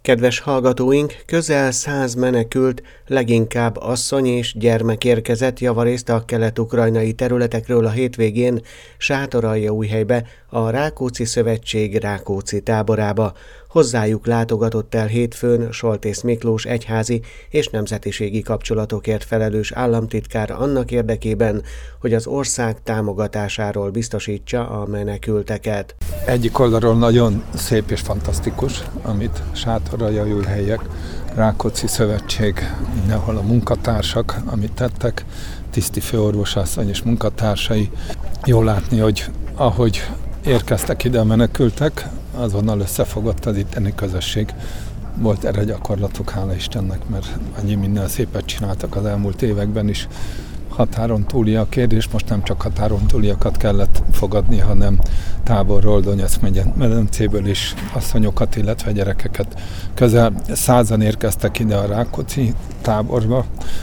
Kedves hallgatóink, közel 100 menekült, leginkább asszony és gyermek érkezett javarészt a kelet-ukrajnai területekről a hétvégén Sátoraljaújhelybe, a Rákóczi Szövetség Rákóczi táborába. Hozzájuk látogatott el hétfőn Soltész Miklós egyházi és nemzetiségi kapcsolatokért felelős államtitkár annak érdekében, hogy az ország támogatásáról biztosítsa a menekülteket. Egyik oldalról nagyon szép és fantasztikus, amit Sátoraljaújhelyek, Rákóczi Szövetség, mindenhol a munkatársak, amit tettek, tiszti főorvosasszony és munkatársai. Jól látni, hogy ahogy érkeztek ide a menekültek, azonnal összefogott az itteni közösség. Volt erre gyakorlatuk, hála Istennek, mert annyi minden szépet csináltak az elmúlt években is. Határon túliakért, és most nem csak határon túliakat kellett fogadni, hanem távolról, Donetszk medencéből is asszonyokat, illetve gyerekeket. Közel 100-an érkeztek ide a Rákóczi táborba,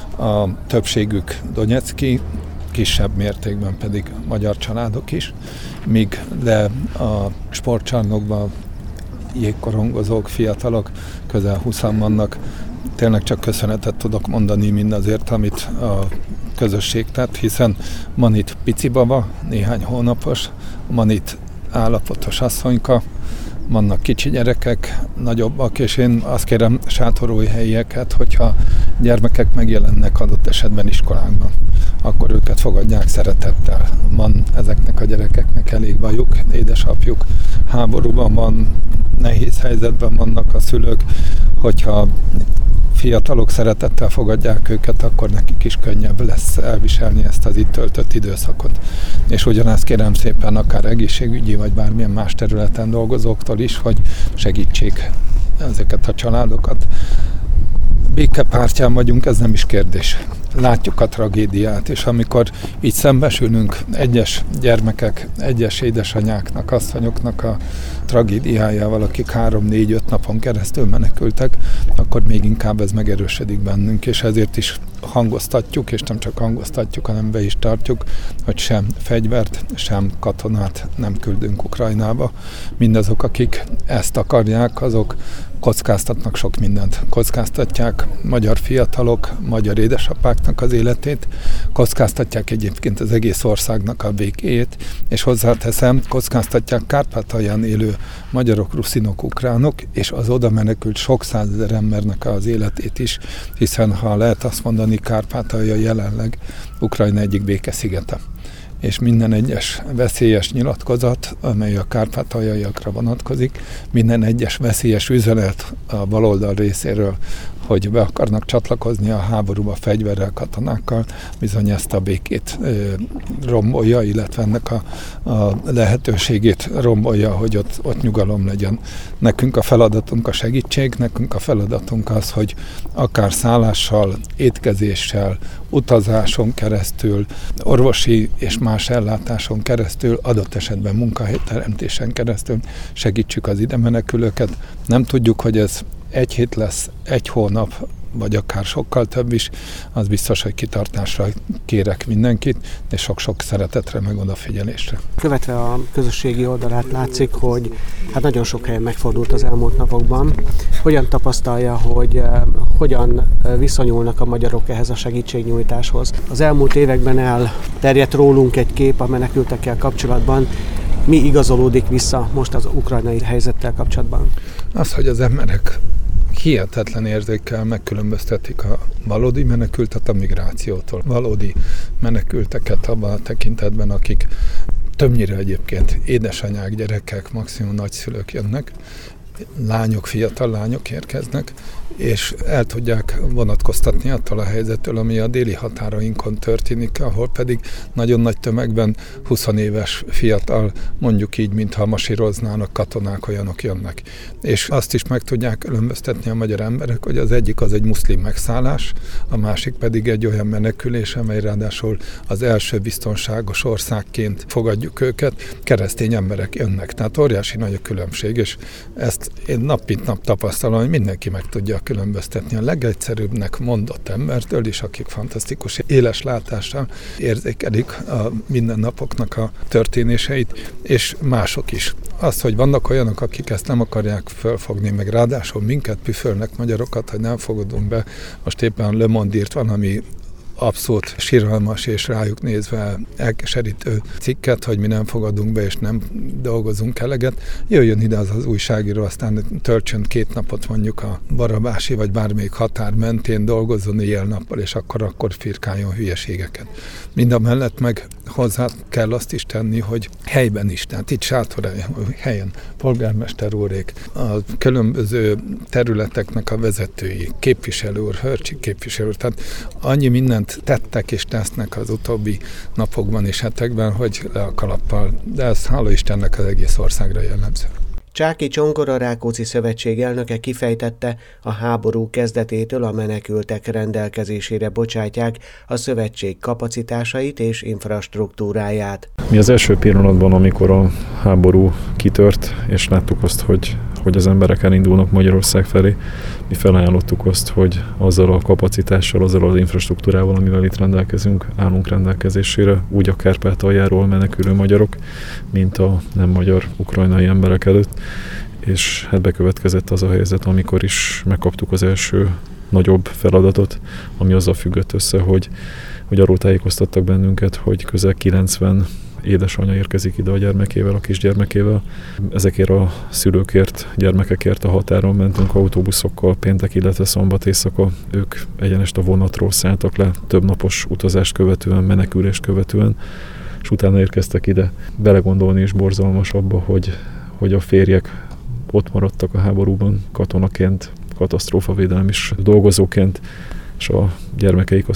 a többségük donetszki, kisebb mértékben pedig magyar családok is, míg de a sportcsarnokban jégkorongozók, fiatalok, közel 20-an vannak. Tényleg csak köszönetet tudok mondani mindazért, amit a közösség tett, hiszen van itt pici baba, néhány hónapos, van itt állapotos asszonyka, vannak kicsi gyerekek, nagyobbak, és én azt kérem sátorújhelyieket, hogyha gyermekek megjelennek adott esetben iskolákban, akkor őket fogadják szeretettel. Van ezeknek a gyerekeknek elég bajuk, édesapjuk háborúban van, nehéz helyzetben vannak a szülők, hogyha fiatalok szeretettel fogadják őket, akkor nekik is könnyebb lesz elviselni ezt az itt töltött időszakot. És ugyanezt kérem szépen akár egészségügyi vagy bármilyen más területen dolgozóktól is, hogy segítsék ezeket a családokat. Békepártyán vagyunk, ez nem is kérdés. Látjuk a tragédiát, és amikor így szembesülünk egyes gyermekek, egyes édesanyáknak, asszonyoknak a tragédiájával, akik 3-4-5 napon keresztül menekültek, akkor még inkább ez megerősödik bennünk, és ezért is hangoztatjuk, és nem csak hangoztatjuk, hanem be is tartjuk, hogy sem fegyvert, sem katonát nem küldünk Ukrajnába. Mindazok, akik ezt akarják, azok kockáztatnak sok mindent. Kockáztatják magyar fiatalok, magyar édesapáknak az életét, kockáztatják egyébként az egész országnak a békéjét, és hozzáteszem, kockáztatják Kárpátalján élő magyarok, ruszinok, ukránok, és az oda menekült sok százezer embernek az életét is, hiszen ha lehet azt mondani, Kárpátalja jelenleg Ukrajna egyik békeszigete. És minden egyes veszélyes nyilatkozat, amely a kárpátaljaiakra vonatkozik, minden egyes veszélyes üzenet a baloldal részéről, hogy be akarnak csatlakozni a háborúba fegyverrel, katonákkal, bizony ezt a békét rombolja, illetve ennek a lehetőségét rombolja, hogy ott nyugalom legyen. Nekünk a feladatunk a segítség, nekünk a feladatunk az, hogy akár szállással, étkezéssel, utazáson keresztül, orvosi és más ellátáson keresztül, adott esetben munkahelyteremtésen keresztül segítsük az ide menekülőket. Nem tudjuk, hogy ez 1 hét lesz, 1 hónap, vagy akár sokkal több is, az biztos, hogy kitartásra kérek mindenkit, és sok-sok szeretetre, meg odafigyelésre. Követve a közösségi oldalát látszik, hogy nagyon sok helyen megfordult az elmúlt napokban. Hogyan tapasztalja, hogy hogyan viszonyulnak a magyarok ehhez a segítségnyújtáshoz? Az elmúlt években elterjedt rólunk egy kép a menekültekkel kapcsolatban. Mi igazolódik vissza most az ukrajnai helyzettel kapcsolatban? Az, hogy az emberek hihetetlen érzékkel megkülönböztetik a valódi menekültet a migrációtól. Valódi menekülteket abban a tekintetben, akik többnyire egyébként édesanyák, gyerekek, maximum nagyszülők jönnek, lányok, fiatal lányok érkeznek, és el tudják vonatkoztatni attól a helyzettől, ami a déli határainkon történik, ahol pedig nagyon nagy tömegben 20 éves fiatal, mondjuk így, mintha masíroznának katonák, olyanok jönnek. És azt is meg tudják különböztetni a magyar emberek, hogy az egyik az egy muszlim megszállás, a másik pedig egy olyan menekülés, amely ráadásul az első biztonságos országként fogadjuk őket, keresztény emberek jönnek. Tehát óriási nagy a különbség, és ezt azt én nap mint nap tapasztalom, hogy mindenki meg tudja különböztetni a legegyszerűbbnek mondott embertől is, akik fantasztikus éles látással érzékelik a mindennapoknak a történéseit, és mások is. Az, hogy vannak olyanok, akik ezt nem akarják fölfogni, meg ráadásul minket püfölnek, magyarokat, hogy nem fogadunk be. Most éppen Le Monde írt valami abszolút siralmas és rájuk nézve elkeserítő cikket, hogy mi nem fogadunk be és nem dolgozunk eleget. Jöjjön ide az újságíró, aztán töltsön 2 napot mondjuk a barabási vagy bármelyik határ mentén, dolgozzon éjjel-nappal, és akkor firkáljon hülyeségeket. Mindamellett meg hozzá kell azt is tenni, hogy helyben is, tehát itt helyen polgármester úrék, a különböző területeknek a vezetői, képviselő úr, Hörcsik képviselő úr, tehát annyi mindent tettek és tesznek az utóbbi napokban és hetekben, hogy le a kalappal, de ez hála Istennek az egész országra jellemző. Csáky Csongor, a Rákóczi Szövetség elnöke kifejtette, a háború kezdetétől a menekültek rendelkezésére bocsátják a szövetség kapacitásait és infrastruktúráját. Mi az első pillanatban, amikor a háború kitört, és láttuk azt, hogy az emberek elindulnak Magyarország felé, mi felajánlottuk azt, hogy azzal a kapacitással, azzal az infrastruktúrával, amivel itt rendelkezünk, állunk rendelkezésére, úgy a Kárpátaljáról menekülő magyarok, mint a nem magyar ukrajnai emberek előtt. És hát bekövetkezett az a helyzet, amikor is megkaptuk az első nagyobb feladatot, ami azzal függött össze, hogy arról tájékoztattak bennünket, hogy közel 90 édesanyja érkezik ide a gyermekével, a kisgyermekével. Ezekért a szülőkért, gyermekekért a határon mentünk autóbuszokkal péntek, illetve szombat éjszaka. Ők egyenest a vonatról szálltak le több napos utazást követően, menekülést követően, és utána érkeztek ide. Belegondolni is borzalmas abba, hogy a férjek ott maradtak a háborúban katonaként, katasztrófavédelem is dolgozóként, és a gyermekeik,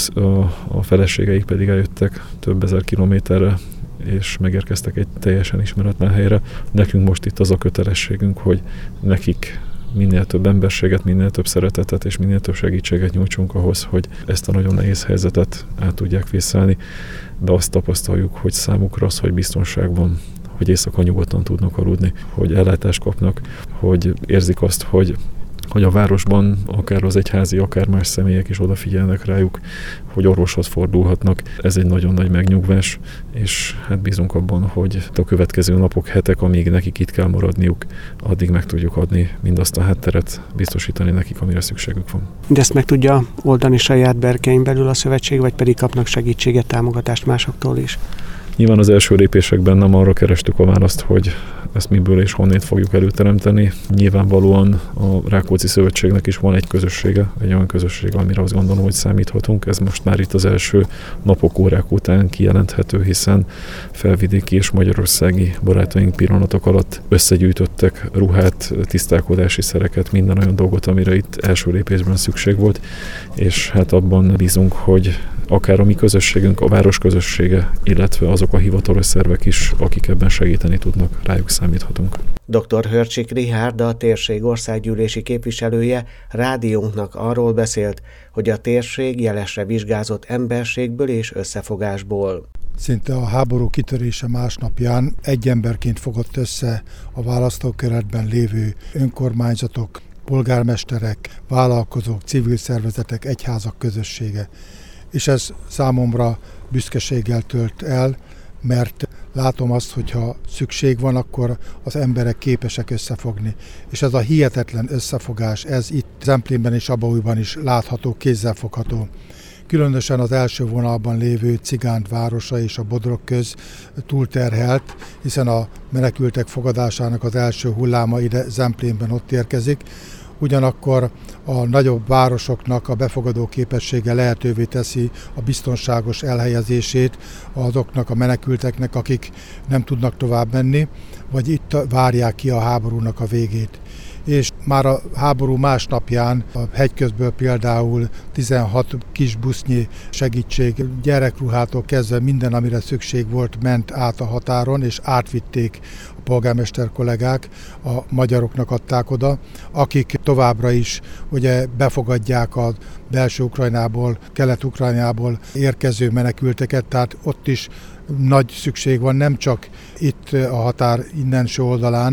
a feleségeik pedig eljöttek több ezer kilométerre, és megérkeztek egy teljesen ismeretlen helyre. Nekünk most itt az a kötelességünk, hogy nekik minél több emberséget, minél több szeretetet és minél több segítséget nyújtsunk ahhoz, hogy ezt a nagyon nehéz helyzetet át tudják vészelni, de azt tapasztaljuk, hogy számukra az, hogy biztonságban, hogy éjszaka nyugodtan tudnak aludni, hogy ellátást kapnak, hogy érzik azt, hogy a városban akár az egyházi, akár más személyek is odafigyelnek rájuk, hogy orvoshoz fordulhatnak. Ez egy nagyon nagy megnyugvás, és hát bízunk abban, hogy a következő napok, hetek, amíg nekik itt kell maradniuk, addig meg tudjuk adni mindazt a hátteret, biztosítani nekik, amire szükségük van. De ezt meg tudja oldani saját berkein belül a szövetség, vagy pedig kapnak segítséget, támogatást másoktól is? Nyilván az első lépésekben nem arra kerestük a választ, hogy ezt miből és honnét fogjuk előteremteni. Nyilvánvalóan a Rákóczi Szövetségnek is van egy közössége, egy olyan közösség, amire azt gondolom, hogy számíthatunk. Ez most már itt az első napok, órák után kijelenthető, hiszen felvidéki és magyarországi barátaink pillanatok alatt összegyűjtöttek ruhát, tisztálkodási szereket, minden olyan dolgot, amire itt első lépésben szükség volt, és hát abban bízunk, hogy akár a mi közösségünk, a város közössége, illetve azok a hivatalos szervek is, akik ebben segíteni tudnak, rájuk számíthatunk. Dr. Hörcsik Richárd, a térség országgyűlési képviselője rádiónknak arról beszélt, hogy a térség jelesre vizsgázott emberségből és összefogásból. Szinte a háború kitörése másnapján egy emberként fogott össze a választókerületben lévő önkormányzatok, polgármesterek, vállalkozók, civil szervezetek, egyházak közössége. És ez számomra büszkeséggel tölt el, mert látom azt, hogyha szükség van, akkor az emberek képesek összefogni. És ez a hihetetlen összefogás, ez itt Zemplénben és Abaújban is látható, kézzelfogható. Különösen az első vonalban lévő Cigánt városa és a Bodrog köz túlterhelt, hiszen a menekültek fogadásának az első hulláma ide Zemplénben ott érkezik. Ugyanakkor a nagyobb városoknak a befogadó képessége lehetővé teszi a biztonságos elhelyezését azoknak a menekülteknek, akik nem tudnak tovább menni, vagy itt várják ki a háborúnak a végét. És már a háború másnapján a hegyközből például 16 kis busznyi segítség, gyerekruhától kezdve minden, amire szükség volt, ment át a határon, és átvitték a polgármester kollégák, a magyaroknak adták oda, akik továbbra is ugye befogadják a belső Ukrajnából, Kelet-Ukrajnából érkező menekülteket, tehát ott is nagy szükség van, nem csak itt a határ innenső oldalán,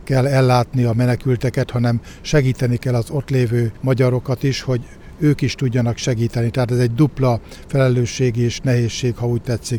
kell ellátni a menekülteket, hanem segíteni kell az ott lévő magyarokat is, hogy ők is tudjanak segíteni. Tehát ez egy dupla felelősség és nehézség, ha úgy tetszik.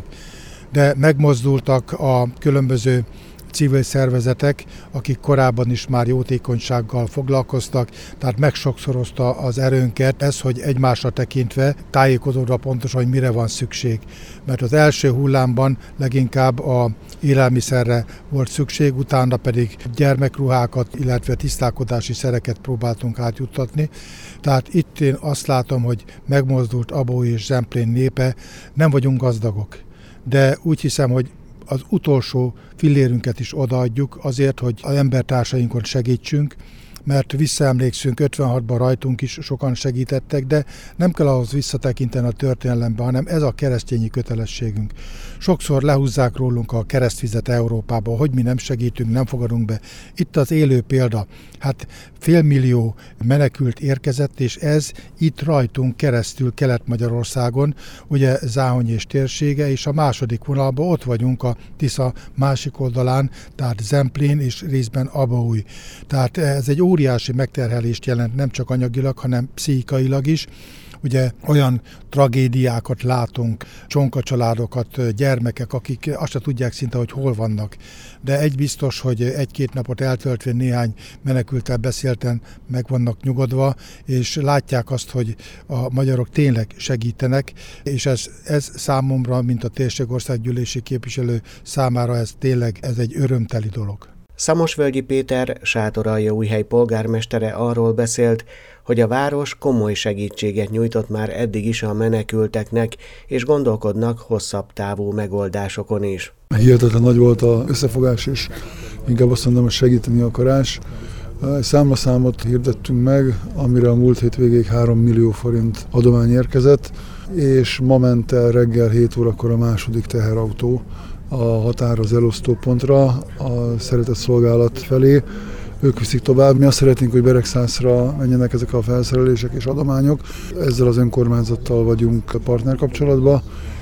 De megmozdultak a különböző civil szervezetek, akik korábban is már jótékonysággal foglalkoztak, tehát megsokszorozta az erőnket ez, hogy egymásra tekintve tájékozódva pontosan, hogy mire van szükség. Mert az első hullámban leginkább a élelmiszerre volt szükség, utána pedig gyermekruhákat, illetve tisztálkodási szereket próbáltunk átjuttatni. Tehát itt én azt látom, hogy megmozdult Abaúj és Zemplén népe, nem vagyunk gazdagok, de úgy hiszem, hogy az utolsó fillérünket is odaadjuk azért, hogy az embertársainkon segítsünk, mert visszaemlékszünk, 56-ban rajtunk is sokan segítettek, de nem kell ahhoz visszatekinteni a történelembe, hanem ez a keresztényi kötelességünk. Sokszor lehúzzák rólunk a keresztvizet Európába, hogy mi nem segítünk, nem fogadunk be. Itt az élő példa. Hát 500 000 menekült érkezett, és ez itt rajtunk keresztül Kelet-Magyarországon, ugye Záhony és térsége, és a második vonalban ott vagyunk a Tisza másik oldalán, tehát Zemplén és részben Abaúj. Tehát ez egy óriási megterhelést jelent, nem csak anyagilag, hanem pszichikailag is. Ugye olyan tragédiákat látunk, csonkacsaládokat, gyermekek, akik azt se tudják szinte, hogy hol vannak. De egy biztos, hogy egy-két napot eltöltve néhány menekülttel beszélten meg vannak nyugodva, és látják azt, hogy a magyarok tényleg segítenek, és ez számomra, mint a térségországgyűlési képviselő számára ez egy örömteli dolog. Szamosvölgyi Péter, Sátoraljaújhely polgármestere arról beszélt, hogy a város komoly segítséget nyújtott már eddig is a menekülteknek, és gondolkodnak hosszabb távú megoldásokon is. Hihetetlen nagy volt az összefogás, és inkább azt mondom, hogy segíteni akarás. Számlaszámot hirdettünk meg, amire a múlt hét végéig 3 millió forint adomány érkezett, és ma ment el reggel 7 órakor a második teherautó a határ az elosztópontra, a szeretett szolgálat felé. Ők viszik tovább. Mi azt szeretnénk, hogy Beregszászra menjenek ezek a felszerelések és adományok. Ezzel az önkormányzattal vagyunk partnerkapcsolatban,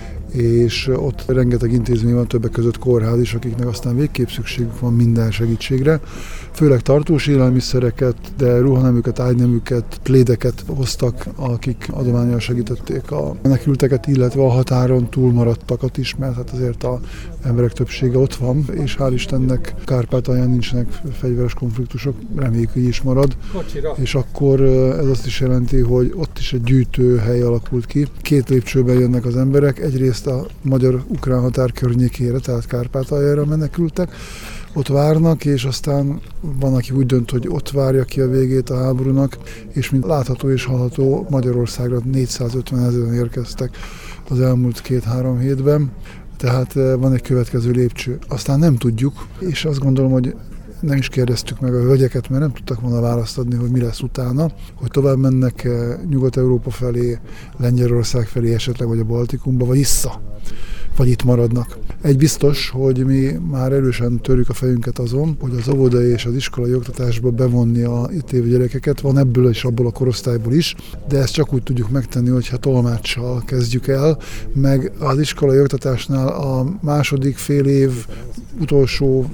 és ott rengeteg intézmény van, többek között kórház is, akiknek aztán végképp szükségük van minden segítségre. Főleg tartós élelmiszereket, de ruhaneműket, ágyneműket, plédeket hoztak, akik adománnyal segítették a menekülteket, illetve a határon túlmaradtakat is, mert hát azért az emberek többsége ott van, és hál' Istennek Kárpátalján nincsenek fegyveres konfliktusok, reméljük, hogy is marad. És akkor ez azt is jelenti, hogy ott is egy gyűjtőhely alakult ki. 2 lépcsőben jönnek az emberek, egyrészt a magyar-ukrán határ környékére, tehát Kárpátaljára menekültek, ott várnak, és aztán van, aki úgy dönt, hogy ott várja ki a végét a háborúnak, és mint látható és hallható, Magyarországra 450 000 érkeztek az elmúlt 2-3 hétben, tehát van egy következő lépcső. Aztán nem tudjuk, és azt gondolom, hogy nem is kérdeztük meg a hölgyeket, mert nem tudtak volna választ adni, hogy mi lesz utána, hogy tovább mennek Nyugat-Európa felé, Lengyelország felé esetleg, vagy a Baltikumba, vagy vissza, vagy itt maradnak. Egy biztos, hogy mi már erősen törjük a fejünket azon, hogy az óvodai és az iskolai oktatásba bevonni a itt évő gyerekeket, van ebből és abból a korosztályból is, de ezt csak úgy tudjuk megtenni, hogyha tolmáccsal kezdjük el, meg az iskolai oktatásnál a második fél év utolsó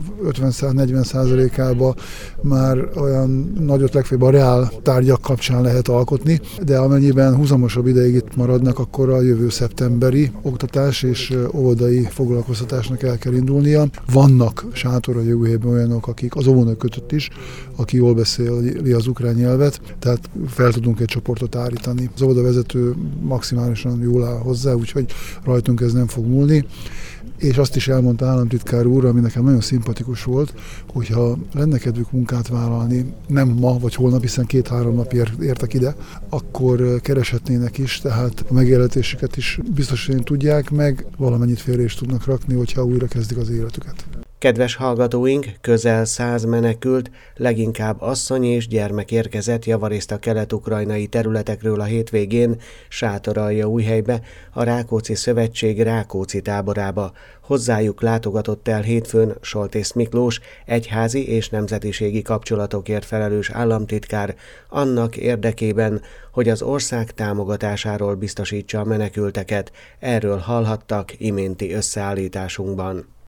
50-40%-ába már olyan nagyot legfeljebb a reál tárgyak kapcsán lehet alkotni, de amennyiben húzamosabb ideig itt maradnak, akkor a jövő szeptemberi oktatás és óvodai foglalkoztatásnak el kell indulnia. Vannak Sátoraljaújhelyben olyanok, akik az óvónők között is, aki jól beszéli az ukrán nyelvet, tehát fel tudunk egy csoportot állítani. Az óvodavezető maximálisan jól áll hozzá, úgyhogy rajtunk ez nem fog múlni. És azt is elmondta államtitkár úr, ami nekem nagyon szimpatikus volt, hogyha lenne kedvük munkát vállalni, nem ma vagy holnap, hiszen 2-3 nap értek ide, akkor kereshetnének is, tehát a megélhetésüket is biztosan tudják, meg valamennyit félre is tudnak rakni, hogyha újra kezdik az életüket. Kedves hallgatóink, közel 100 menekült, leginkább asszony és gyermek érkezett javarészt a kelet-ukrajnai területekről a hétvégén Sátoraljaújhelybe, a Rákóczi Szövetség Rákóczi táborába. Hozzájuk látogatott el hétfőn Soltész Miklós, egyházi és nemzetiségi kapcsolatokért felelős államtitkár annak érdekében, hogy az ország támogatásáról biztosítsa a menekülteket. Erről hallhattak iménti összeállításunkban.